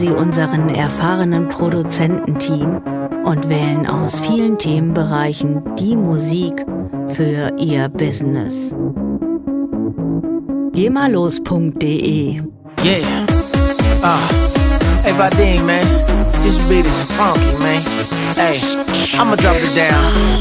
Sie unseren erfahrenen Produzententeam und wählen aus vielen Themenbereichen die Musik für Ihr Business. Gehmallos.de. Yeah. Hey, Vadim, man. This beat is funky, man. Hey, I'ma drop it down.